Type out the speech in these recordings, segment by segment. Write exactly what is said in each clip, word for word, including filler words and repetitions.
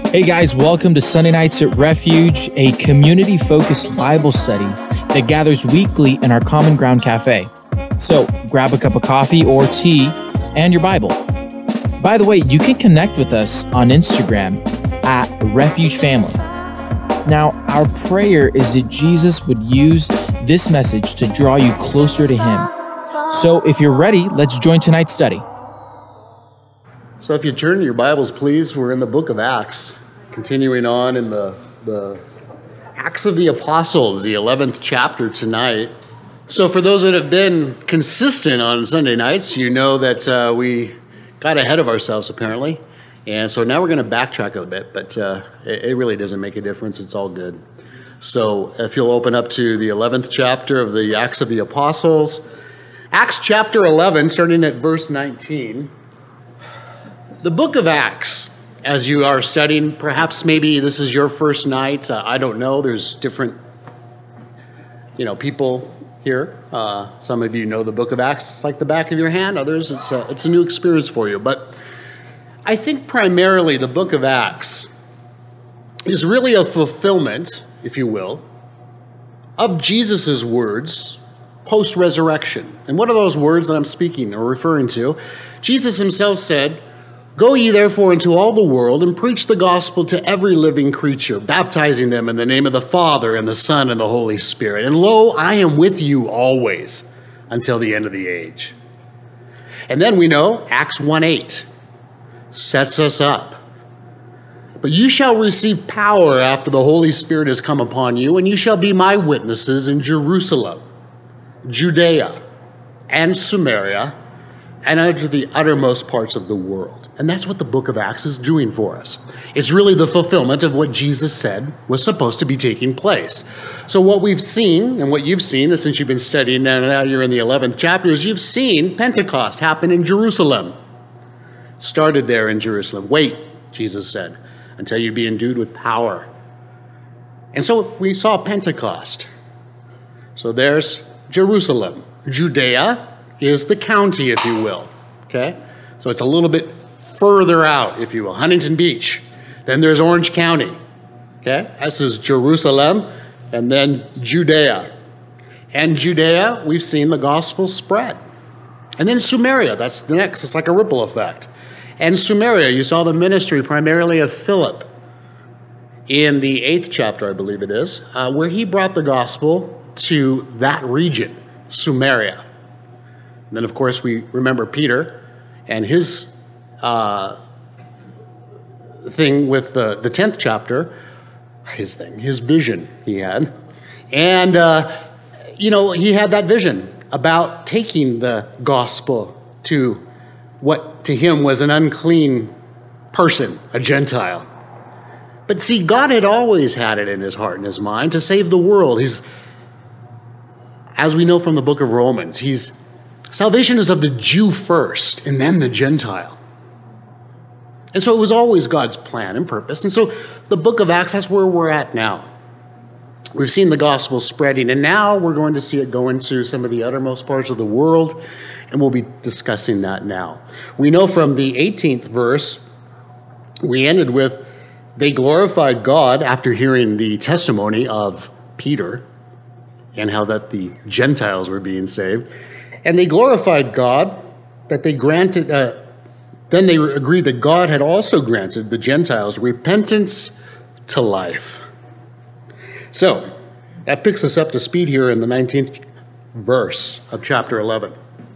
Hey guys, welcome to Sunday Nights at Refuge, a community-focused Bible study that gathers weekly in our Common Ground Cafe. So grab a cup of coffee or tea and your Bible. By the way, you can connect with us on Instagram at Refuge Family. Now, our prayer is that Jesus would use this message to draw you closer to Him. So if you're ready, let's join tonight's study. So if you turn your Bibles, please, we're in the book of Acts, continuing on in the, the Acts of the Apostles, the eleventh chapter tonight. So for those that have been consistent on Sunday nights, you know that uh, we got ahead of ourselves, apparently. And so now we're going to backtrack a bit, but uh, it, it really doesn't make a difference. It's all good. So if you'll open up to the eleventh chapter of the Acts of the Apostles, Acts chapter eleven, starting at verse nineteen. The book of Acts, as you are studying, perhaps maybe this is your first night. Uh, I don't know. There's different, you know, people here. Uh, some of you know the book of Acts like the back of your hand. Others, it's a, it's a new experience for you. But I think primarily the book of Acts is really a fulfillment, if you will, of Jesus' words post-resurrection. And what are those words that I'm speaking or referring to? Jesus himself said, "Go ye therefore into all the world and preach the gospel to every living creature, baptizing them in the name of the Father and the Son and the Holy Spirit. And lo, I am with you always until the end of the age." And then we know Acts one eight sets us up. "But you shall receive power after the Holy Spirit has come upon you, and you shall be my witnesses in Jerusalem, Judea, and Samaria, and unto the uttermost parts of the world." And that's what the book of Acts is doing for us. It's really the fulfillment of what Jesus said was supposed to be taking place. So what we've seen, and what you've seen, since you've been studying, and now you're in the eleventh chapter, is you've seen Pentecost happen in Jerusalem. Started there in Jerusalem. "Wait," Jesus said, "until you be endued with power." And so we saw Pentecost. So there's Jerusalem. Judea is the county, if you will. Okay? So it's a little bit further out, if you will. Huntington Beach. Then there's Orange County. Okay? This is Jerusalem, and then Judea. And Judea, we've seen the gospel spread. And then Samaria, that's the next. It's like a ripple effect. And Samaria, you saw the ministry primarily of Philip in the eighth chapter, I believe it is, uh, where he brought the gospel to that region, Samaria. And then, of course, we remember Peter and his uh, thing with the, the tenth chapter, his thing, his vision he had. And, uh, you know, he had that vision about taking the gospel to what to him was an unclean person, a Gentile. But see, God had always had it in his heart and his mind to save the world. He's, as we know from the book of Romans, he's salvation is of the Jew first, and then the Gentile. And so it was always God's plan and purpose. And so the book of Acts, that's where we're at now. We've seen the gospel spreading, and now we're going to see it go into some of the uttermost parts of the world, and we'll be discussing that now. We know from the eighteenth verse, we ended with, "They glorified God," after hearing the testimony of Peter and how that the Gentiles were being saved. "And they glorified God that they granted, uh, then they agreed that God had also granted the Gentiles repentance to life." So that picks us up to speed here in the nineteenth verse of chapter eleven.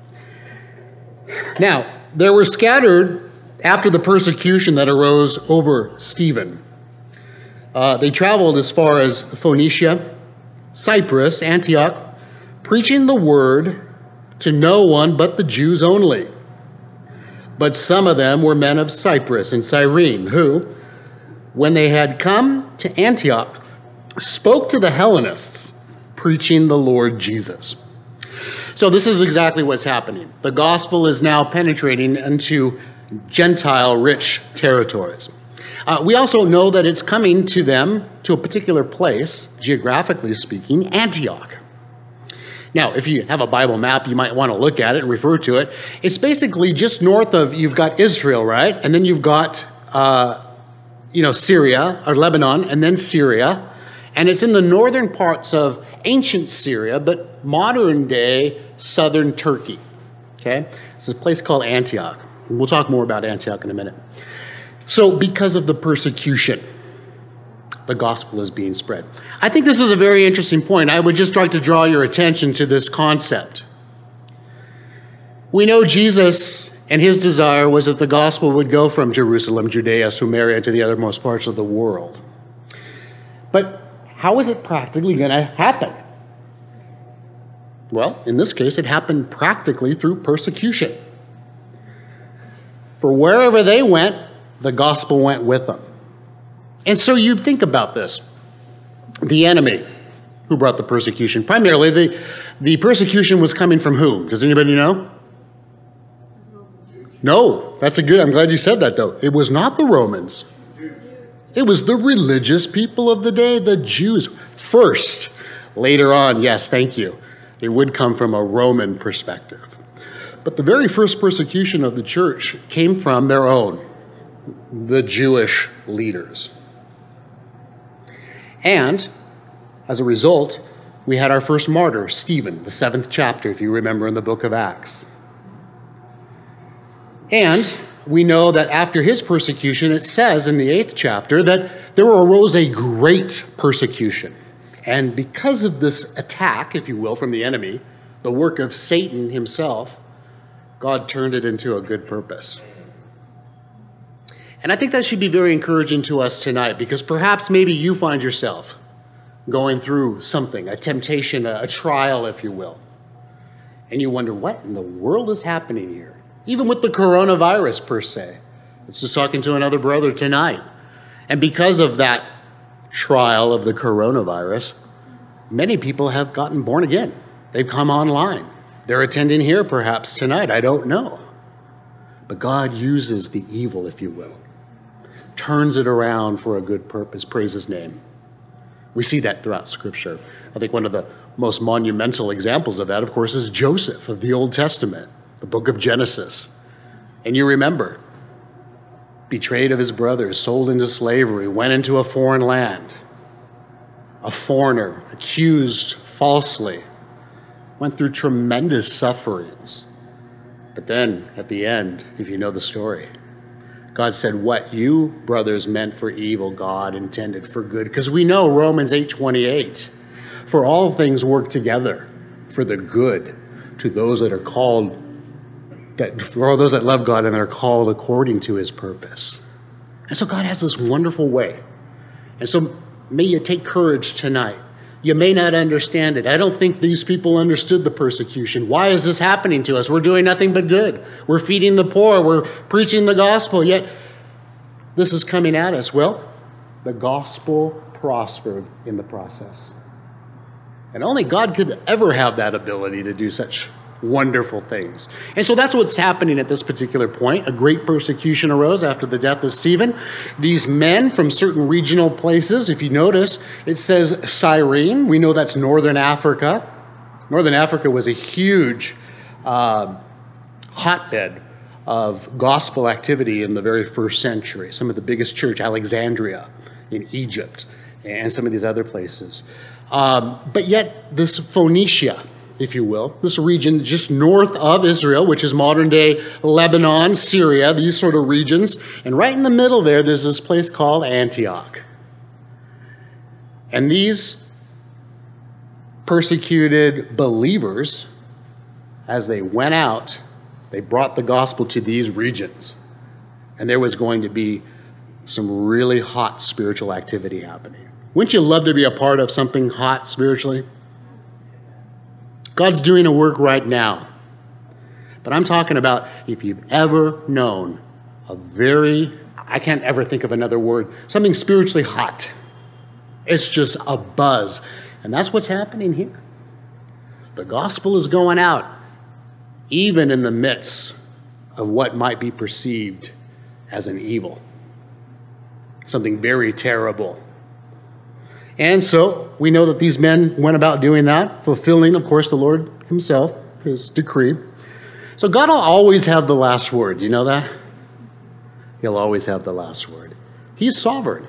"Now, there were scattered after the persecution that arose over Stephen. Uh, they traveled as far as Phoenicia, Cyprus, Antioch, preaching the word to no one but the Jews only. But some of them were men of Cyprus and Cyrene, who, when they had come to Antioch, spoke to the Hellenists, preaching the Lord Jesus." So this is exactly what's happening. The gospel is now penetrating into Gentile-rich territories. Uh, we also know that it's coming to them, to a particular place, geographically speaking, Antioch. Now, if you have a Bible map, you might want to look at it and refer to it. It's basically just north of, you've got Israel, right? And then you've got uh, you know, Syria, or Lebanon, and then Syria. And it's in the northern parts of ancient Syria, but modern day southern Turkey. Okay? It's a place called Antioch. We'll talk more about Antioch in a minute. So because of the persecution, the gospel is being spread. I think this is a very interesting point. I would just like to draw your attention to this concept. We know Jesus and his desire was that the gospel would go from Jerusalem, Judea, Samaria, to the othermost parts of the world. But how is it practically going to happen? Well, in this case, it happened practically through persecution. For wherever they went, the gospel went with them. And so you think about this. The enemy who brought the persecution, primarily the, the persecution was coming from whom? Does anybody know? No, that's a good, I'm glad you said that though. It was not the Romans. It was the religious people of the day, the Jews first. Later on, yes, thank you. It would come from a Roman perspective. But the very first persecution of the church came from their own, the Jewish leaders. And as a result, we had our first martyr, Stephen, the seventh chapter, if you remember in the book of Acts. And we know that after his persecution, it says in the eighth chapter that there arose a great persecution. And because of this attack, if you will, from the enemy, the work of Satan himself, God turned it into a good purpose. And I think that should be very encouraging to us tonight, because perhaps maybe you find yourself going through something, a temptation, a, a trial, if you will. And you wonder, what in the world is happening here? Even with the coronavirus per se. I was just talking to another brother tonight. And because of that trial of the coronavirus, many people have gotten born again. They've come online. They're attending here perhaps tonight. I don't know. But God uses the evil, if you will, turns it around for a good purpose. Praise his name. We see that throughout Scripture. I think one of the most monumental examples of that, of course, is Joseph of the Old Testament, the book of Genesis. And you remember, betrayed of his brothers, sold into slavery, went into a foreign land, a foreigner, accused falsely, went through tremendous sufferings. But then, at the end, if you know the story, God said, what you, brothers, meant for evil, God intended for good. Because we know Romans eight twenty-eight, for all things work together for the good to those that are called, that for all those that love God and that are called according to his purpose. And so God has this wonderful way. And so may you take courage tonight. You may not understand it. I don't think these people understood the persecution. Why is this happening to us? We're doing nothing but good. We're feeding the poor. We're preaching the gospel, yet this is coming at us. Well, the gospel prospered in the process. And only God could ever have that ability to do such wonderful things. And so that's what's happening at this particular point. A great persecution arose after the death of Stephen. These men from certain regional places, if you notice, it says Cyrene. We know that's northern Africa. Northern Africa was a huge uh, hotbed of gospel activity in the very first century. Some of the biggest church, Alexandria in Egypt, and some of these other places. Um, but yet this Phoenicia, if you will, this region just north of Israel, which is modern-day Lebanon, Syria, these sort of regions. And right in the middle there, there's this place called Antioch. And these persecuted believers, as they went out, they brought the gospel to these regions. And there was going to be some really hot spiritual activity happening. Wouldn't you love to be a part of something hot spiritually? God's doing a work right now. But I'm talking about if you've ever known a very, I can't ever think of another word, something spiritually hot. It's just a buzz. And that's what's happening here. The gospel is going out, even in the midst of what might be perceived as an evil. Something very terrible. And so we know that these men went about doing that, fulfilling, of course, the Lord himself, his decree. So God will always have the last word. You know that? He'll always have the last word. He's sovereign.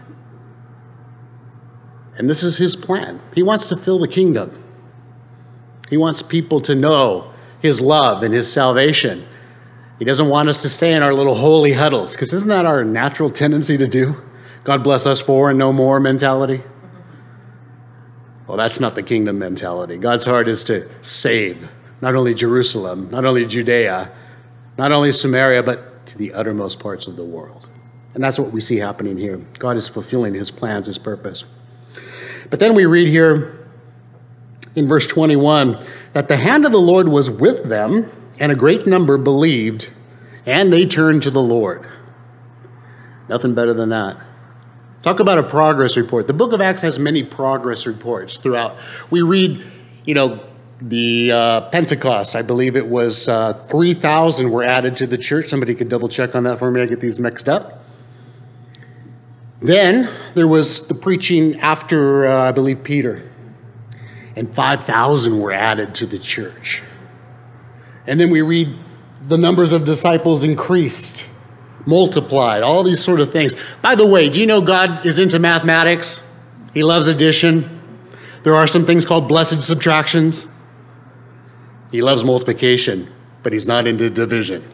And this is his plan. He wants to fill the kingdom. He wants people to know his love and his salvation. He doesn't want us to stay in our little holy huddles, because isn't that our natural tendency to do? God bless us for and no more mentality. Well, that's not the kingdom mentality. God's heart is to save not only Jerusalem, not only Judea, not only Samaria, but to the uttermost parts of the world. And that's what we see happening here. God is fulfilling his plans, his purpose. But then we read here in verse twenty-one that the hand of the Lord was with them, and a great number believed, and they turned to the Lord. Nothing better than that. Talk about a progress report. The book of Acts has many progress reports throughout. We read, you know, the uh, Pentecost, I believe it was uh, three thousand were added to the church. Somebody could double check on that for me. I get these mixed up. Then there was the preaching after, uh, I believe, Peter. And five thousand were added to the church. And then we read the numbers of disciples increased, multiplied, all these sort of things. By the way, do you know God is into mathematics? He loves addition. There are some things called blessed subtractions. He loves multiplication, but he's not into division.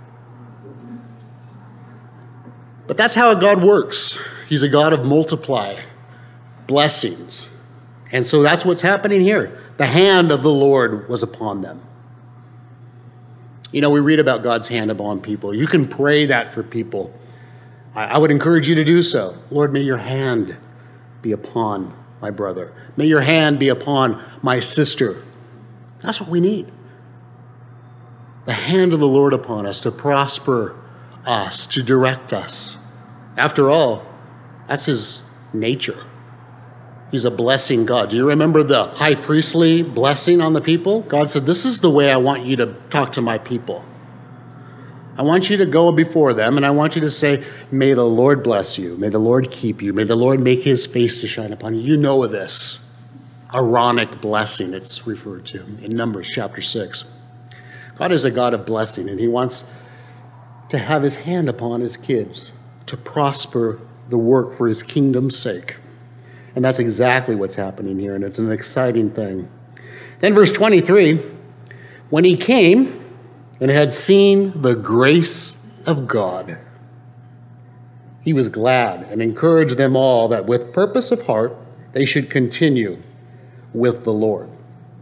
But that's how God works. He's a God of multiply, blessings. And so that's what's happening here. The hand of the Lord was upon them. You know, we read about God's hand upon people. You can pray that for people. I, I would encourage you to do so. Lord, may your hand be upon my brother. May your hand be upon my sister. That's what we need. The hand of the Lord upon us to prosper us, to direct us. After all, that's his nature. He's a blessing God. Do you remember the high priestly blessing on the people? God said, this is the way I want you to talk to my people. I want you to go before them, and I want you to say, may the Lord bless you. May the Lord keep you. May the Lord make his face to shine upon you. You know of this Aaronic blessing it's referred to in Numbers chapter six. God is a God of blessing, and he wants to have his hand upon his kids to prosper the work for his kingdom's sake. And that's exactly what's happening here, and it's an exciting thing. Then verse twenty-three, when he came and had seen the grace of God, he was glad and encouraged them all that with purpose of heart they should continue with the Lord.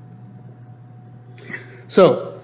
So,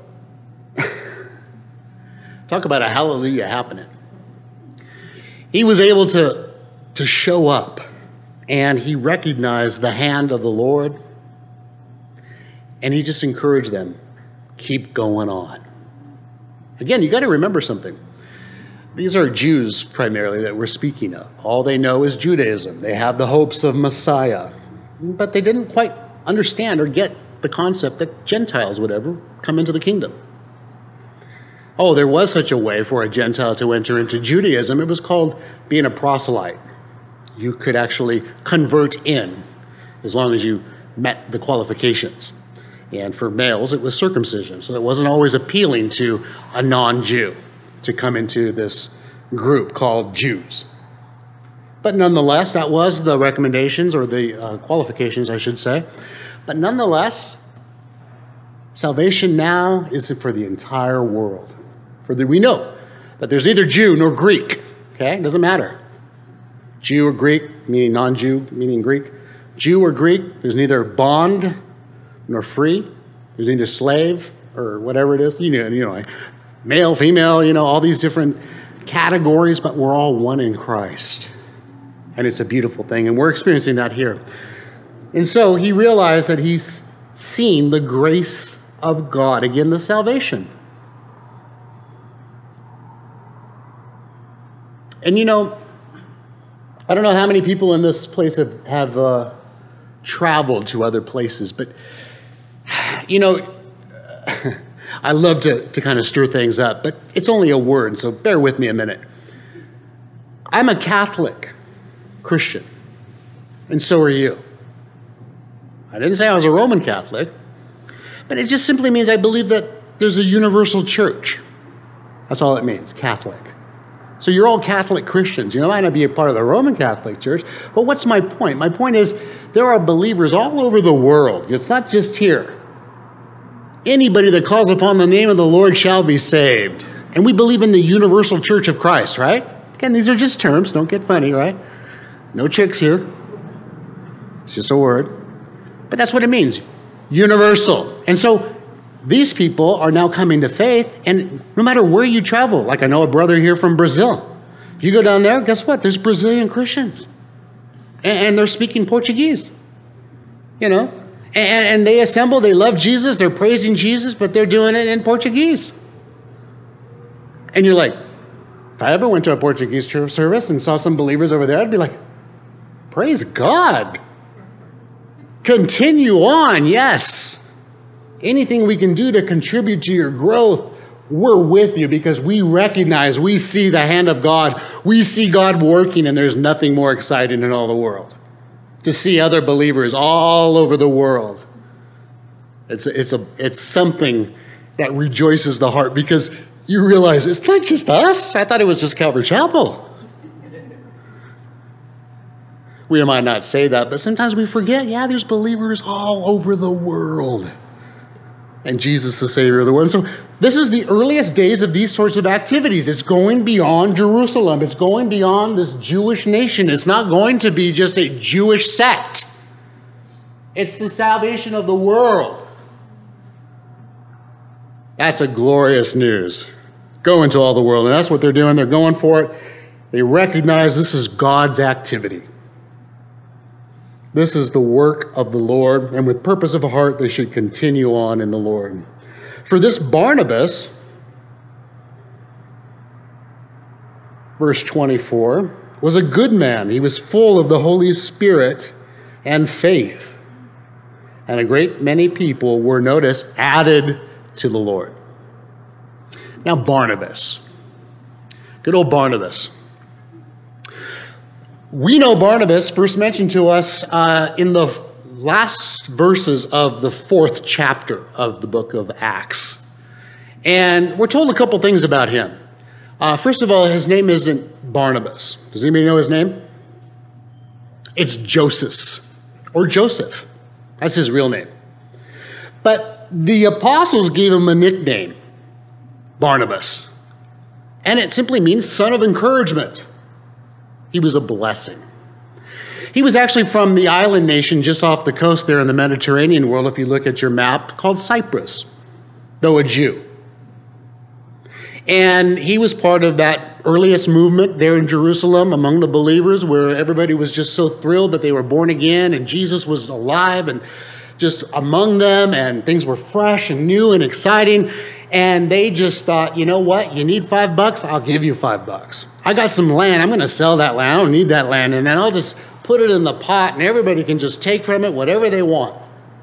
talk about a hallelujah happening. He was able to, to show up, and he recognized the hand of the Lord, and he just encouraged them, keep going on. Again, you got to remember something. These are Jews primarily that we're speaking of. All they know is Judaism. They have the hopes of Messiah, but they didn't quite understand or get the concept that Gentiles would ever come into the kingdom. Oh, there was such a way for a Gentile to enter into Judaism. It was called being a proselyte. You could actually convert in as long as you met the qualifications. And for males, it was circumcision. So it wasn't always appealing to a non-Jew to come into this group called Jews. But nonetheless, that was the recommendations, or the uh, qualifications, I should say. But nonetheless, salvation now is for the entire world. For the, we know that there's neither Jew nor Greek. Okay, it doesn't matter. Jew or Greek, meaning non-Jew, meaning Greek. Jew or Greek, there's neither bond nor free. There's neither slave or whatever it is. You know, you know, male, female, you know, all these different categories, but we're all one in Christ. And it's a beautiful thing, and we're experiencing that here. And so he realized that he's seen the grace of God. Again, the salvation. And you know, I don't know how many people in this place have, have uh, traveled to other places, but, you know, I love to, to kind of stir things up, but it's only a word, so bear with me a minute. I'm a Catholic Christian, and so are you. I didn't say I was a Roman Catholic, but it just simply means I believe that there's a universal church. That's all it means, Catholic. So you're all Catholic Christians. You know, might not be a part of the Roman Catholic Church, but what's my point? My point is there are believers all over the world. It's not just here. Anybody that calls upon the name of the Lord shall be saved. And we believe in the universal church of Christ, right? Again, these are just terms. Don't get funny, right? No tricks here. It's just a word. But that's what it means. Universal. And so these people are now coming to faith, and no matter where you travel, like I know a brother here from Brazil. You go down there, guess what? There's Brazilian Christians. And, and they're speaking Portuguese. You know? And, and they assemble, they love Jesus, they're praising Jesus, but they're doing it in Portuguese. And you're like, if I ever went to a Portuguese church service and saw some believers over there, I'd be like, praise God. Continue on, yes. Anything we can do to contribute to your growth, we're with you because we recognize, we see the hand of God. We see God working, and there's nothing more exciting in all the world. To see other believers all over the world. It's, it's, a, it's something that rejoices the heart because you realize it's not just us. I thought it was just Calvary Chapel. We might not say that, but sometimes we forget, yeah, there's believers all over the world. And Jesus is the Savior of the world. And so this is the earliest days of these sorts of activities. It's going beyond Jerusalem. It's going beyond this Jewish nation. It's not going to be just a Jewish sect. It's the salvation of the world. That's a glorious news. Go into all the world. And that's what they're doing. They're going for it. They recognize this is God's activity. This is the work of the Lord, and with purpose of a heart, they should continue on in the Lord. For this Barnabas, verse twenty-four, was a good man. He was full of the Holy Spirit and faith. And a great many people were, notice, added to the Lord. Now, Barnabas. Good old Barnabas. We know Barnabas first mentioned to us uh, in the last verses of the fourth chapter of the book of Acts. And we're told a couple things about him. Uh, first of all, his name isn't Barnabas. Does anybody know his name? It's Joseph, or Joseph. That's his real name. But the apostles gave him a nickname, Barnabas. And it simply means son of encouragement. He was a blessing. He was actually from the island nation just off the coast there in the Mediterranean world, if you look at your map, called Cyprus, though a Jew. And he was part of that earliest movement there in Jerusalem among the believers where everybody was just so thrilled that they were born again and Jesus was alive and just among them and things were fresh and new and exciting. And they just thought, you know what? You need five bucks? I'll give you five bucks. I got some land. I'm going to sell that land. I don't need that land. And then I'll just put it in the pot and everybody can just take from it whatever they want.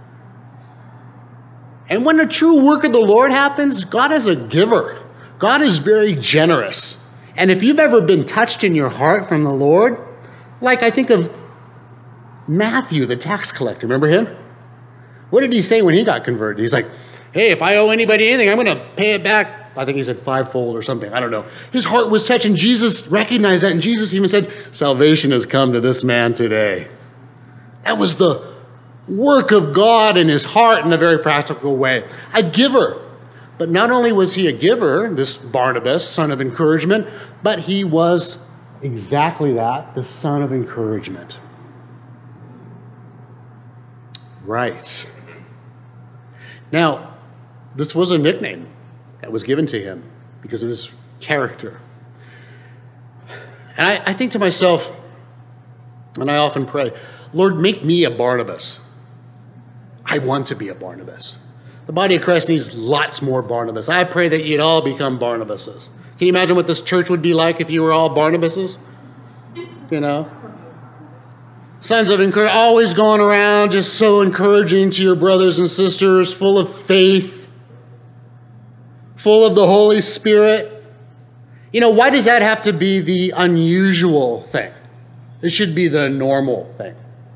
And when the true work of the Lord happens, God is a giver. God is very generous. And if you've ever been touched in your heart from the Lord, like I think of Matthew, the tax collector. Remember him? What did he say when he got converted? He's like, hey, if I owe anybody anything, I'm going to pay it back. I think he said fivefold or something. I don't know. His heart was touched, and Jesus recognized that. And Jesus even said, salvation has come to this man today. That was the work of God in his heart in a very practical way. A giver. But not only was he a giver, this Barnabas, son of encouragement, but he was exactly that, the son of encouragement. Right. Now, this was a nickname that was given to him because of his character. And I, I think to myself, and I often pray, Lord, make me a Barnabas. I want to be a Barnabas. The body of Christ needs lots more Barnabas. I pray that you'd all become Barnabases. Can you imagine what this church would be like if you were all Barnabases? You know? Sons of encouragement, always going around, just so encouraging to your brothers and sisters, full of faith, full of the Holy Spirit. You know, why does that have to be the unusual thing? It should be the normal thing.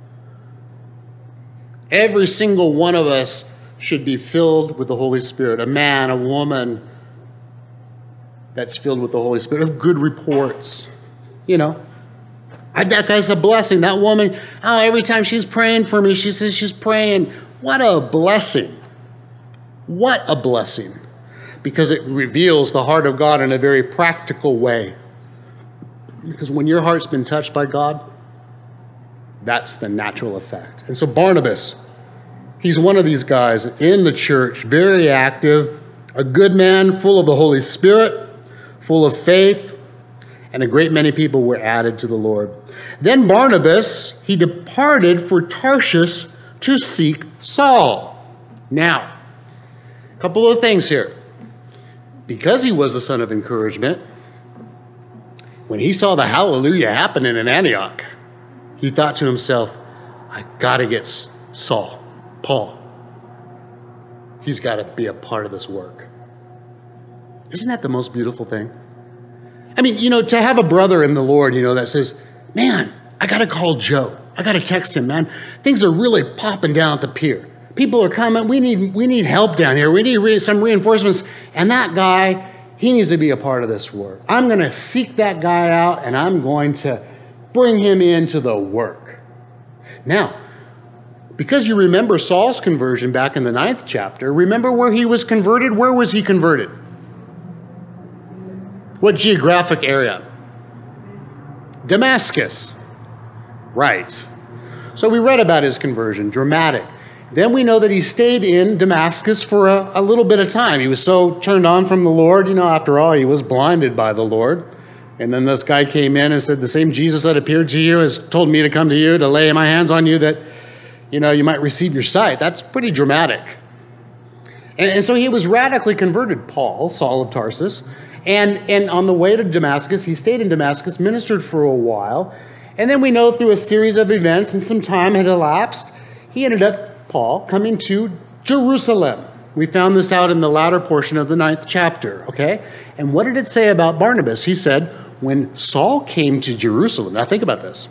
Every single one of us should be filled with the Holy Spirit. A man, a woman, that's filled with the Holy Spirit, of good reports. You know, I, that guy's a blessing. That woman, oh, every time she's praying for me, she says she's praying. What a blessing. What a blessing. Because it reveals the heart of God in a very practical way. Because when your heart's been touched by God, that's the natural effect. And so Barnabas, he's one of these guys in the church, very active, a good man, full of the Holy Spirit, full of faith, and a great many people were added to the Lord. Then Barnabas, he departed for Tarshish to seek Saul. Now, a couple of things here. Because he was a son of encouragement, when he saw the hallelujah happening in Antioch, he thought to himself, I got to get Saul, Paul. He's got to be a part of this work. Isn't that the most beautiful thing? I mean, you know, to have a brother in the Lord, you know, that says, man, I got to call Joe. I got to text him, man. Things are really popping down at the pier. People are coming. We need, we need help down here. We need re- some reinforcements. And that guy, he needs to be a part of this work. I'm going to seek that guy out, and I'm going to bring him into the work. Now, because you remember Saul's conversion back in the ninth chapter, remember where he was converted? Where was he converted? What geographic area? Damascus. Right. So we read about his conversion, dramatic. Then we know that he stayed in Damascus for a, a little bit of time. He was so turned on from the Lord. You know, after all, he was blinded by the Lord. And then this guy came in and said, the same Jesus that appeared to you has told me to come to you, to lay my hands on you, that, you know, you might receive your sight. That's pretty dramatic. And, and so he was radically converted, Paul, Saul of Tarsus. And, and on the way to Damascus, he stayed in Damascus, ministered for a while. And then we know through a series of events, and some time had elapsed, he ended up, Paul, coming to Jerusalem. We found this out in the latter portion of the ninth chapter, okay? And what did it say about Barnabas? He said, when Saul came to Jerusalem, now think about this.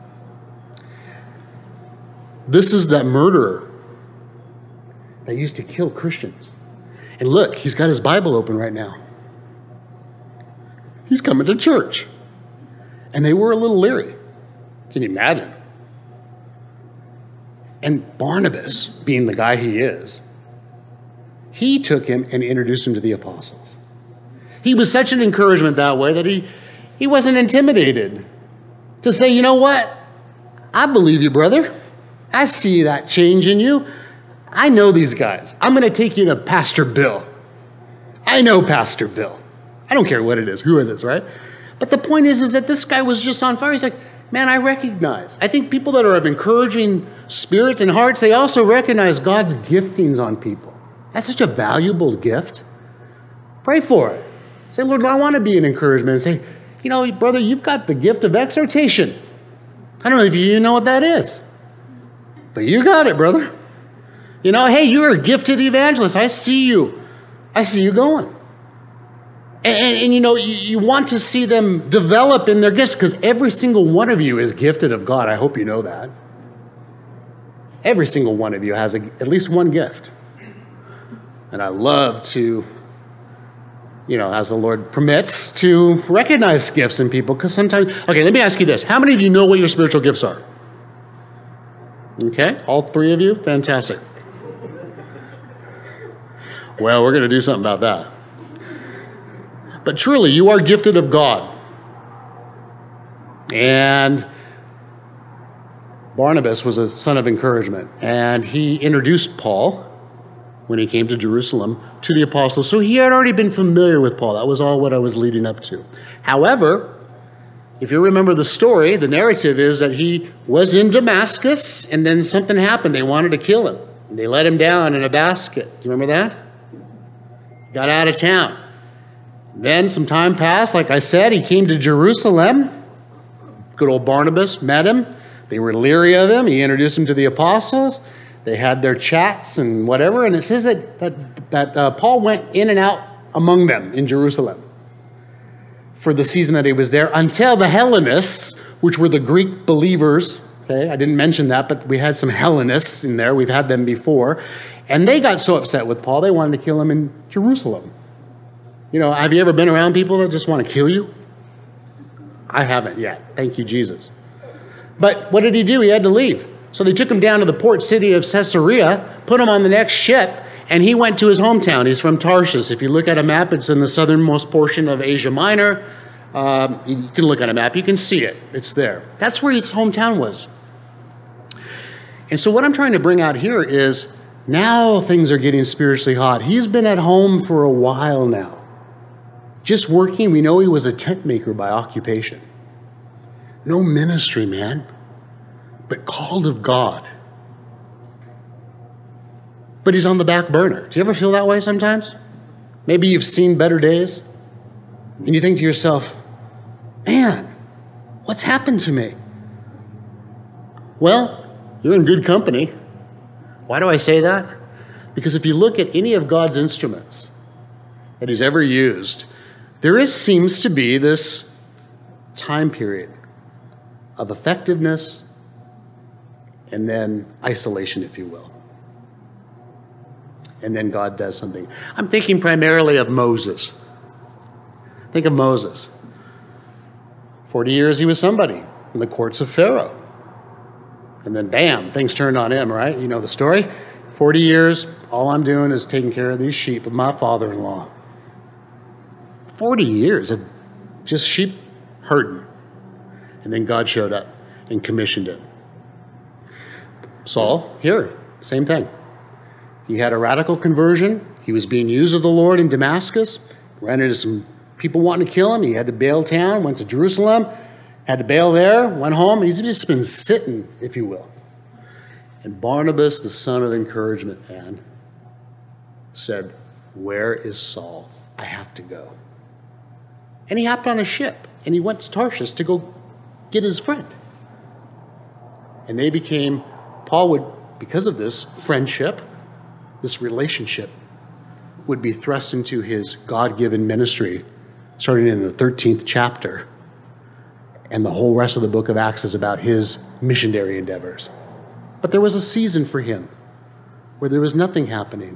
This is that murderer that used to kill Christians. And look, he's got his Bible open right now. He's coming to church. And they were a little leery. Can you imagine? And Barnabas, being the guy he is, he took him and introduced him to the apostles. He was such an encouragement that way that he, he wasn't intimidated to say, you know what? I believe you, brother. I see that change in you. I know these guys. I'm going to take you to Pastor Bill. I know Pastor Bill. I don't care what it is, who it is, right? But the point is, is that this guy was just on fire. He's like, man, I recognize. I think people that are of encouraging spirits and hearts, they also recognize God's giftings on people. That's such a valuable gift. Pray for it. Say, Lord, I want to be an encouragement. And say, you know, brother, you've got the gift of exhortation. I don't know if you know what that is, but you got it, brother. You know, hey, you're a gifted evangelist. I see you. I see you going. And, and, and, you know, you, you want to see them develop in their gifts because every single one of you is gifted of God. I hope you know that. Every single one of you has a, at least one gift. And I love to, you know, as the Lord permits, to recognize gifts in people because sometimes, okay, let me ask you this. How many of you know what your spiritual gifts are? Okay, all three of you? Fantastic. Well, we're going to do something about that. But truly, you are gifted of God. And Barnabas was a son of encouragement. And he introduced Paul, when he came to Jerusalem, to the apostles. So he had already been familiar with Paul. That was all what I was leading up to. However, if you remember the story, the narrative is that he was in Damascus, and then something happened. They wanted to kill him. They let him down in a basket. Do you remember that? Got out of town. Then some time passed. Like I said, he came to Jerusalem. Good old Barnabas met him. They were leery of him. He introduced him to the apostles. They had their chats and whatever. And it says that, that, that uh, Paul went in and out among them in Jerusalem for the season that he was there until the Hellenists, which were the Greek believers. Okay, I didn't mention that, but we had some Hellenists in there. We've had them before. And they got so upset with Paul, they wanted to kill him in Jerusalem. You know, have you ever been around people that just want to kill you? I haven't yet. Thank you, Jesus. But what did he do? He had to leave. So they took him down to the port city of Caesarea, put him on the next ship, and he went to his hometown. He's from Tarshish. If you look at a map, it's in the southernmost portion of Asia Minor. Um, you can look at a map. You can see it. It's there. That's where his hometown was. And so what I'm trying to bring out here is now things are getting spiritually hot. He's been at home for a while now. Just working. We know he was a tent maker by occupation. No ministry, man, but called of God. But he's on the back burner. Do you ever feel that way sometimes? Maybe you've seen better days, and you think to yourself, man, what's happened to me? Well, you're in good company. Why do I say that? Because if you look at any of God's instruments that he's ever used, there is, seems to be this time period of effectiveness and then isolation, if you will. And then God does something. I'm thinking primarily of Moses. Think of Moses. forty years he was somebody in the courts of Pharaoh. And then bam, things turned on him, right? You know the story? forty years, all I'm doing is taking care of these sheep of my father-in-law. forty years of just sheep herding. And then God showed up and commissioned it. Saul, here, same thing. He had a radical conversion. He was being used of the Lord in Damascus. Ran into some people wanting to kill him. He had to bail town, went to Jerusalem, had to bail there, went home. He's just been sitting, if you will. And Barnabas, the son of encouragement, man, said, where is Saul? I have to go. And he hopped on a ship, and he went to Tarshish to go get his friend. And they became, Paul would, because of this friendship, this relationship, would be thrust into his God-given ministry, starting in the thirteenth chapter. And the whole rest of the book of Acts is about his missionary endeavors. But there was a season for him where there was nothing happening.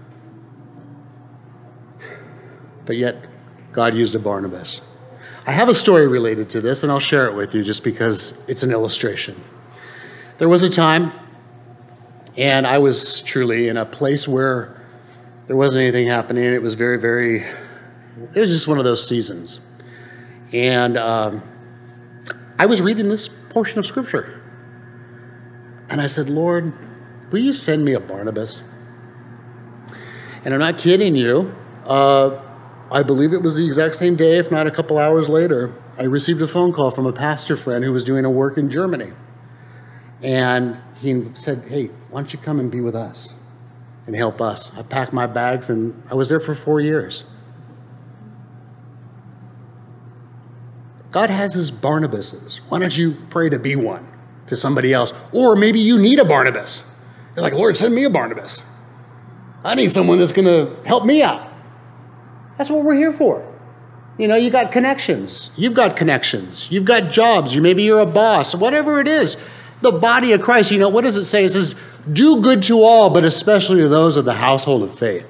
But yet, God used a Barnabas. I have a story related to this, and I'll share it with you just because it's an illustration. There was a time, and I was truly in a place where there wasn't anything happening. It was very, very, it was just one of those seasons. And um, I was reading this portion of Scripture. And I said, Lord, will you send me a Barnabas? And I'm not kidding you. Uh, I believe it was the exact same day, if not a couple hours later, I received a phone call from a pastor friend who was doing a work in Germany. And he said, hey, why don't you come and be with us and help us? I packed my bags, and I was there for four years. God has his Barnabases. Why don't you pray to be one to somebody else? Or maybe you need a Barnabas. You're like, Lord, send me a Barnabas. I need someone that's going to help me out. That's what we're here for. You know, you got connections. You've got connections. You've got jobs. You maybe you're a boss. Whatever it is. The body of Christ, you know, what does it say? It says, do good to all, but especially to those of the household of faith.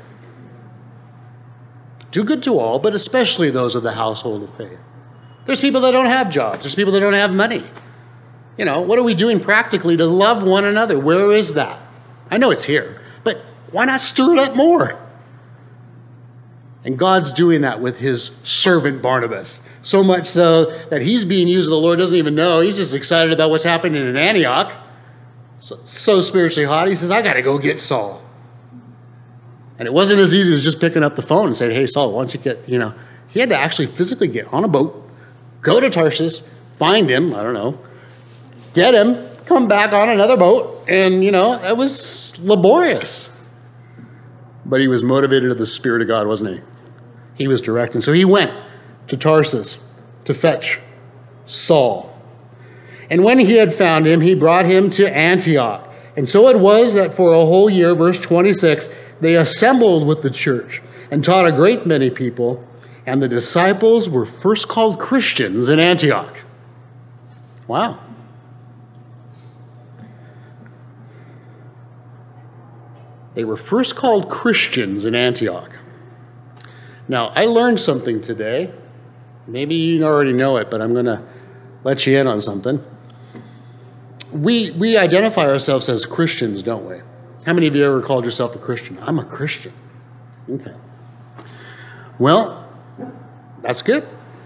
Do good to all, but especially those of the household of faith. There's people that don't have jobs. There's people that don't have money. You know, what are we doing practically to love one another? Where is that? I know it's here, but why not stir it up more? And God's doing that with his servant Barnabas. So much so that he's being used, the Lord doesn't even know. He's just excited about what's happening in Antioch. So, so spiritually hot, he says, I got to go get Saul. And it wasn't as easy as just picking up the phone and saying, hey, Saul, why don't you get, you know. He had to actually physically get on a boat, go to Tarshish, find him, I don't know, get him, come back on another boat. And, you know, it was laborious. But he was motivated of the Spirit of God, wasn't he? He was directing. So he went to Tarsus to fetch Saul. And when he had found him, he brought him to Antioch. And so it was that for a whole year, verse twenty-six, they assembled with the church and taught a great many people. And the disciples were first called Christians in Antioch. Wow. They were first called Christians in Antioch. Now, I learned something today. Maybe you already know it, but I'm going to let you in on something. We, we identify ourselves as Christians, don't we? How many of you ever called yourself a Christian? I'm a Christian. Okay. Well, that's good.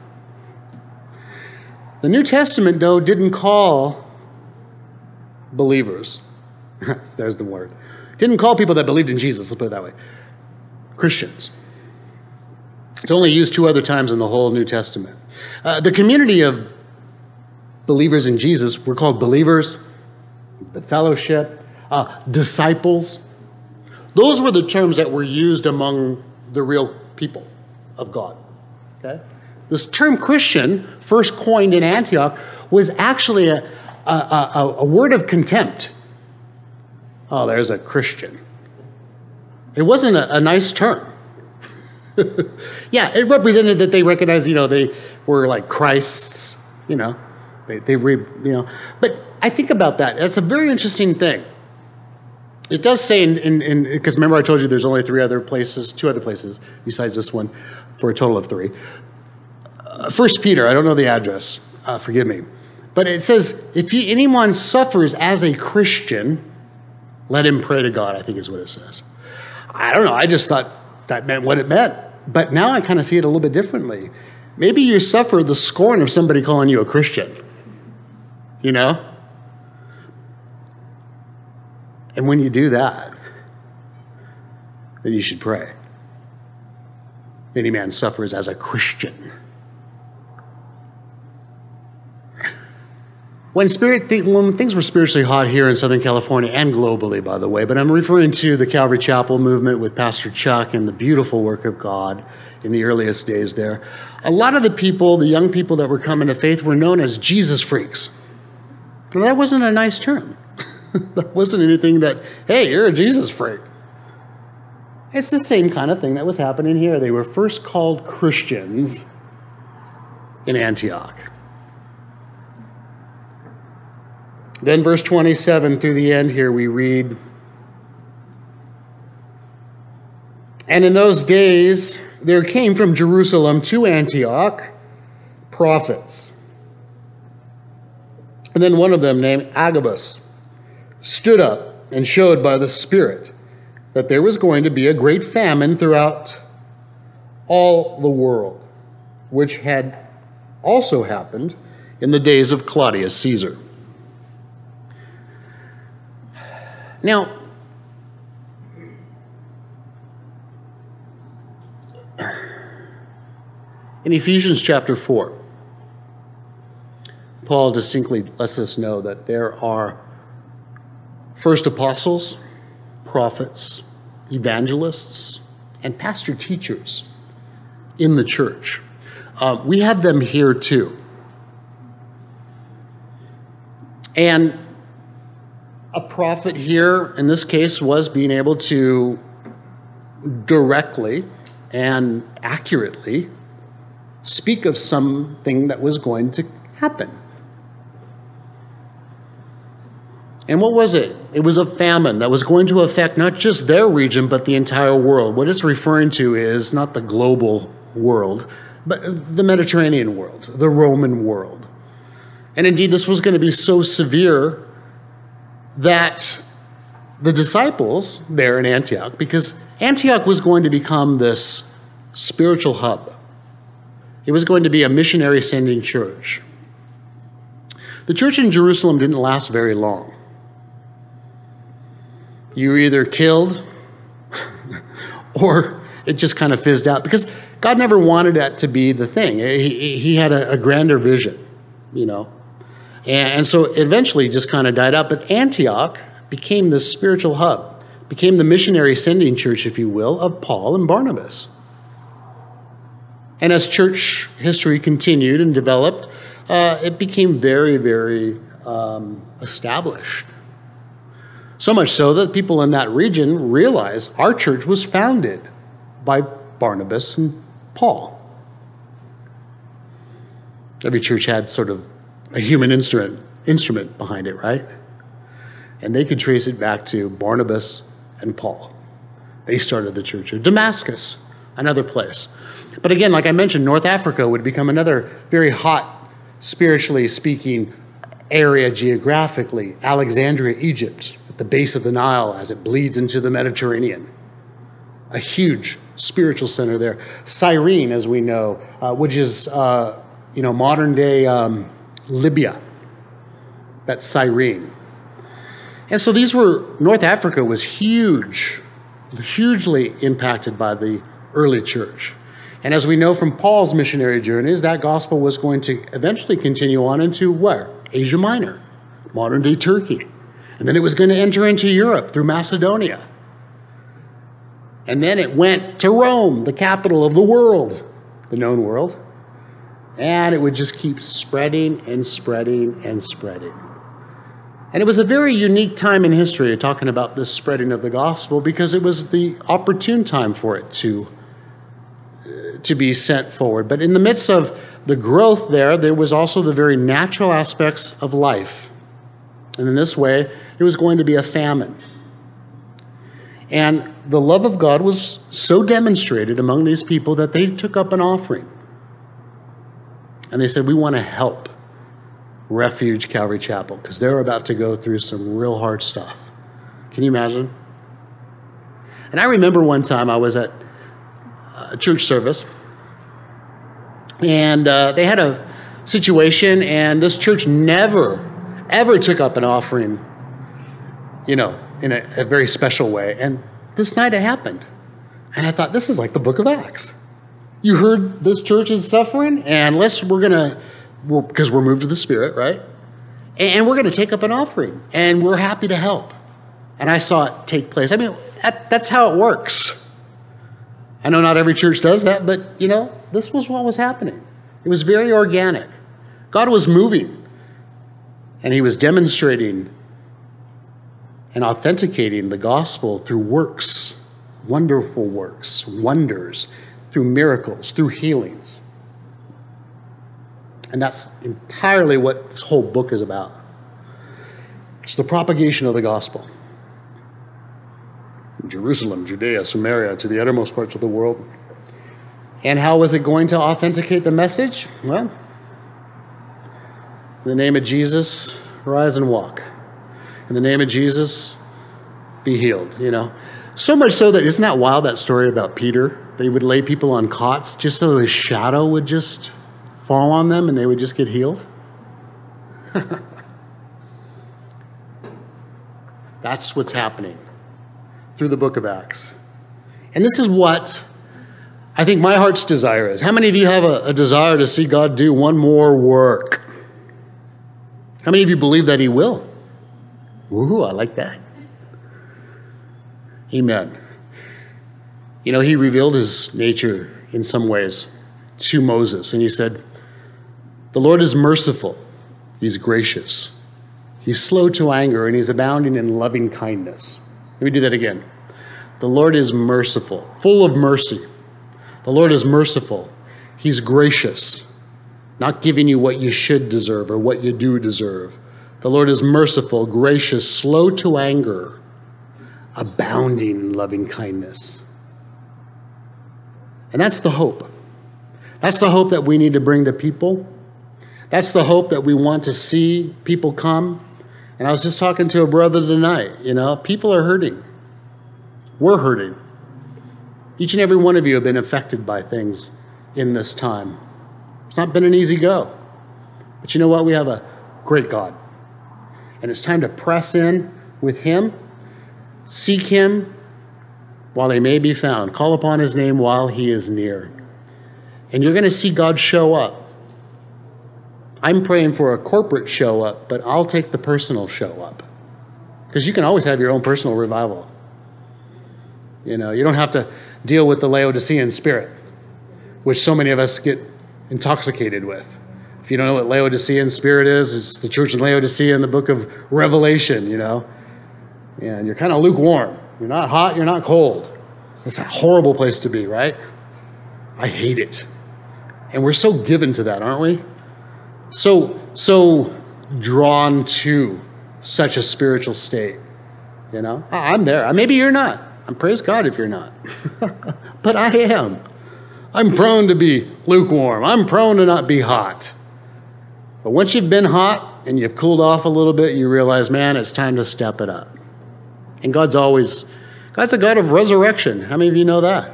The New Testament, though, didn't call believers, there's the word, didn't call people that believed in Jesus, let's put it that way, Christians. It's only used two other times in the whole New Testament. Uh, the community of believers in Jesus were called believers, the fellowship, uh, disciples. Those were the terms that were used among the real people of God. Okay? This term Christian, first coined in Antioch, was actually a, a, a, a word of contempt. Oh, there's a Christian. It wasn't a, a nice term. Yeah, it represented that they recognized, you know, they were like Christ's, you know, they, they re, you know. But I think about that. That's a very interesting thing. It does say in, in, in, because remember I told you there's only three other places, two other places besides this one, for a total of three. Uh, First Peter, I don't know the address, uh, forgive me. But it says, if he, anyone suffers as a Christian, let him pray to God, I think is what it says. I don't know, I just thought that meant what it meant. But now I kind of see it a little bit differently. Maybe you suffer the scorn of somebody calling you a Christian. You know? And when you do that, then you should pray. If any man suffers as a Christian. When, spirit th- when things were spiritually hot here in Southern California and globally, by the way, but I'm referring to the Calvary Chapel movement with Pastor Chuck and the beautiful work of God in the earliest days there. A lot of the people, the young people that were coming to faith, were known as Jesus freaks. Well, that wasn't a nice term. That wasn't anything that, hey, you're a Jesus freak. It's the same kind of thing that was happening here. They were first called Christians in Antioch. Then verse twenty-seven through the end here we read, and in those days there came from Jerusalem to Antioch prophets. And then one of them, named Agabus, stood up and showed by the Spirit that there was going to be a great famine throughout all the world, which had also happened in the days of Claudius Caesar. Now, in Ephesians chapter four, Paul distinctly lets us know that there are first apostles, prophets, evangelists, and pastor teachers in the church. Uh, we have them here too. And a prophet here, in this case, was being able to directly and accurately speak of something that was going to happen. And what was it? It was a famine that was going to affect not just their region, but the entire world. What it's referring to is not the global world, but the Mediterranean world, the Roman world. And indeed, this was going to be so severe that the disciples there in Antioch, because Antioch was going to become this spiritual hub. It was going to be a missionary sending church. The church in Jerusalem didn't last very long. You were either killed or it just kind of fizzed out, because God never wanted that to be the thing. He, he had a, a grander vision, you know. And so eventually it just kind of died out. But Antioch became the spiritual hub, became the missionary sending church, if you will, of Paul and Barnabas. And as church history continued and developed, uh, it became very, very um, established. So much so that people in that region realized our church was founded by Barnabas and Paul. Every church had sort of a human instrument instrument behind it, right? And they could trace it back to Barnabas and Paul. They started the church. Or Damascus, another place. But again, like I mentioned, North Africa would become another very hot, spiritually speaking, area geographically. Alexandria, Egypt, at the base of the Nile as it bleeds into the Mediterranean. A huge spiritual center there. Cyrene, as we know, uh, which is uh, you know modern day um, Libya. That's Cyrene. And so these were, North Africa was huge, hugely impacted by the early church. And as we know from Paul's missionary journeys, that gospel was going to eventually continue on into where? Asia Minor, modern day Turkey. And then it was going to enter into Europe through Macedonia. And then it went to Rome, the capital of the world, the known world. And it would just keep spreading and spreading and spreading. And it was a very unique time in history talking about this spreading of the gospel because it was the opportune time for it to, uh, to be sent forward. But in the midst of the growth there, there was also the very natural aspects of life. And in this way, it was going to be a famine. And the love of God was so demonstrated among these people that they took up an offering. And they said, we want to help Refuge Calvary Chapel because they're about to go through some real hard stuff. Can you imagine? And I remember one time I was at a church service and uh, they had a situation and this church never, ever took up an offering, you know, in a, a very special way. And this night it happened. And I thought, this is like the book of Acts. You heard this church is suffering and let's, we're going to, because we're moved to the Spirit, right? And we're going to take up an offering, and we're happy to help. And I saw it take place. I mean, that, that's how it works. I know not every church does that, but, you know, this was what was happening. It was very organic. God was moving, and he was demonstrating and authenticating the gospel through works, wonderful works, wonders, through miracles, through healings. And that's entirely what this whole book is about. It's the propagation of the gospel. From Jerusalem, Judea, Samaria, to the uttermost parts of the world. And how was it going to authenticate the message? Well, in the name of Jesus, rise and walk. In the name of Jesus, be healed, you know. So much so that, isn't that wild, that story about Peter? They would lay people on cots just so his shadow would just fall on them and they would just get healed. That's what's happening through the book of Acts. And this is what I think my heart's desire is. How many of you have a, a desire to see God do one more work? How many of you believe that he will? Woohoo, I like that. Amen. You know, he revealed his nature in some ways to Moses, and he said, the Lord is merciful, he's gracious, he's slow to anger, and he's abounding in loving kindness. Let me do that again. The Lord is merciful, full of mercy. The Lord is merciful, he's gracious, not giving you what you should deserve or what you do deserve. The Lord is merciful, gracious, slow to anger, abounding in loving kindness. And that's the hope. That's the hope that we need to bring to people. That's the hope that we want to see people come. And I was just talking to a brother tonight, you know, people are hurting. We're hurting. Each and every one of you have been affected by things in this time. It's not been an easy go. But you know what? We have a great God. And it's time to press in with him, seek him while he may be found. Call upon his name while he is near. And you're going to see God show up. I'm praying for a corporate show up, but I'll take the personal show up. Because you can always have your own personal revival. You know, you don't have to deal with the Laodicean spirit, which so many of us get intoxicated with. If you don't know what Laodicean spirit is, it's the church in Laodicea in the book of Revelation, you know. And you're kind of lukewarm. You're not hot, you're not cold. It's a horrible place to be, right? I hate it. And we're so given to that, aren't we? So, so drawn to such a spiritual state, you know? I'm there. Maybe you're not. And praise God if you're not. But I am. I'm prone to be lukewarm. I'm prone to not be hot. But once you've been hot and you've cooled off a little bit, you realize, man, it's time to step it up. And God's always, God's a God of resurrection. How many of you know that?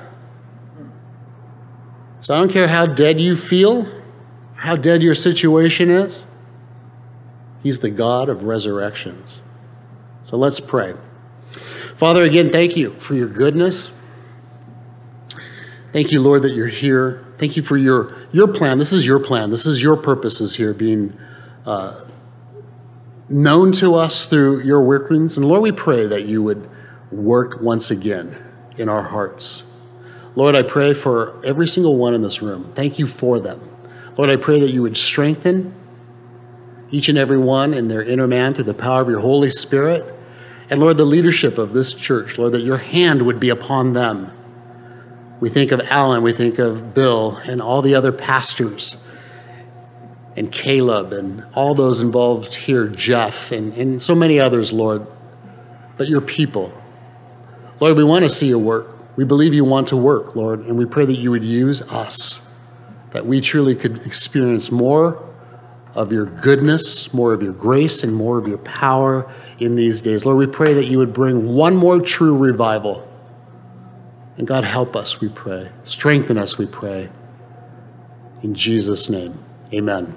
So I don't care how dead you feel, how dead your situation is. He's the God of resurrections. So let's pray. Father, again, thank you for your goodness. Thank you, Lord, that you're here. Thank you for your, your plan. This is your plan. This is your purposes here being uh, known to us through your workings. And Lord, we pray that you would work once again in our hearts. Lord, I pray for every single one in this room. Thank you for them. Lord, I pray that you would strengthen each and every one in their inner man through the power of your Holy Spirit. And Lord, the leadership of this church, Lord, that your hand would be upon them. We think of Alan, we think of Bill, and all the other pastors, and Caleb, and all those involved here, Jeff, and, and so many others, Lord. But your people, Lord, we want to see your work. We believe you want to work, Lord, and we pray that you would use us, that we truly could experience more of your goodness, more of your grace, and more of your power in these days. Lord, we pray that you would bring one more true revival. And God, help us, we pray. Strengthen us, we pray. In Jesus' name, amen.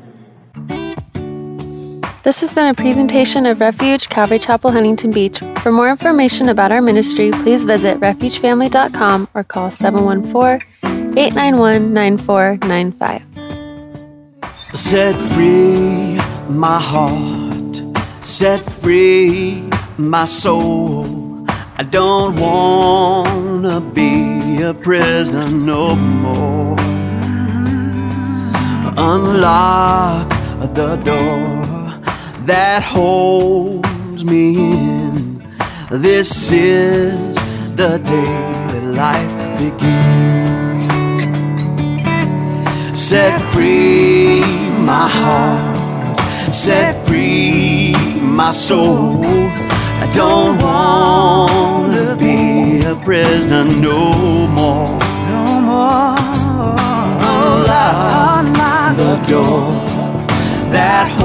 This has been a presentation of Refuge Calvary Chapel, Huntington Beach. For more information about our ministry, please visit refuge family dot com or call seven one four, eight nine one, nine four nine five. Set free my heart, set free my soul. I don't wanna be a prisoner no more. Unlock the door that holds me in. This is the day that life begins. Set free my heart, set free my soul. I don't wanna be a prisoner no more. No more. Unlock the door that